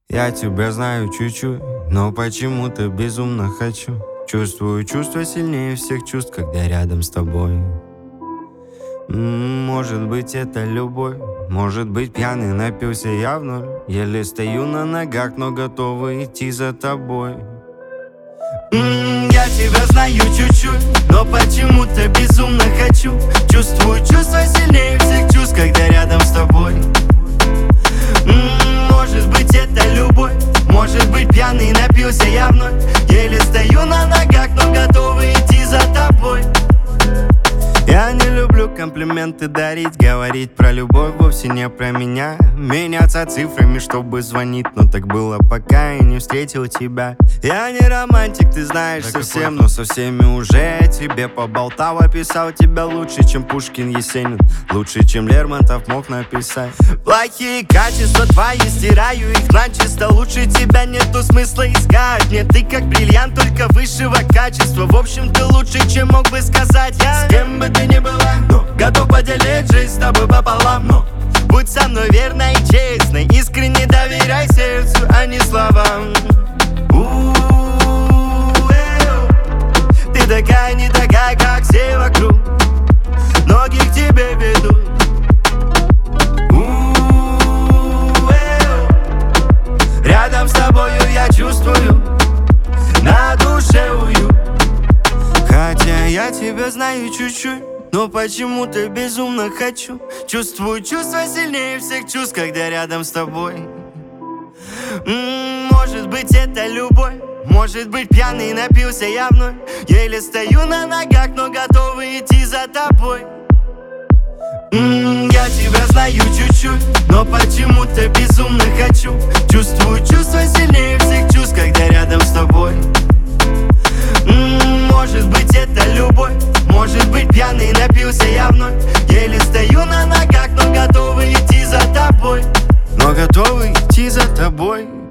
Я тебя знаю чуть-чуть, но почему-то безумно хочу. Чувствую чувства сильнее всех чувств, когда рядом с тобой. Может быть, это любовь. Может быть, пьяный напился я вновь. Еле стою на ногах, но готова идти за тобой. Я тебя знаю чуть-чуть, но почему-то безумно хочу. Чувствую чувства сильнее всех чувств, когда рядом с тобой. Может быть, это любовь. Может быть, пьяный напился я вновь. Еле стою на ногах, но готова идти за тобой. Я не люблю комплименты дарить, говорить про любовь вовсе не про меня. Меняться цифрами, чтобы звонить, но так было, пока я не встретил тебя. Я не романтик, ты знаешь, да совсем, но со всеми уже тебе поболтал. Описал тебя лучше, чем Пушкин, Есенин, лучше, чем Лермонтов мог написать. Плохие качества твои, стираю их начисто. Лучше тебя нету смысла искать. Нет, ты как бриллиант, только высшего качества. В общем, ты лучше, чем мог бы сказать я. С кем бы ты ни была, готов поделить жизнь с тобой пополам, но будь со мной верной и честной, искренне доверяй сердцу, а не словам. Ты такая, не такая, как все вокруг, ноги к тебе ведут. Рядом с тобою я чувствую на душе уют. Хотя я тебя знаю чуть-чуть, но почему-то безумно хочу. Чувствую чувства сильнее всех чувств, когда рядом с тобой. Может быть, это любовь. Может быть, пьяный напился я вновь. Еле стою на ногах, но готова идти за тобой. Я тебя знаю чуть-чуть, но почему-то безумно хочу. Чувствую чувства сильнее всех чувств, когда рядом с тобой. Может быть, это любовь. Может быть, пьяный напился я вновь. Еле стою на ногах, но готова идти за тобой. Но готова идти за тобой.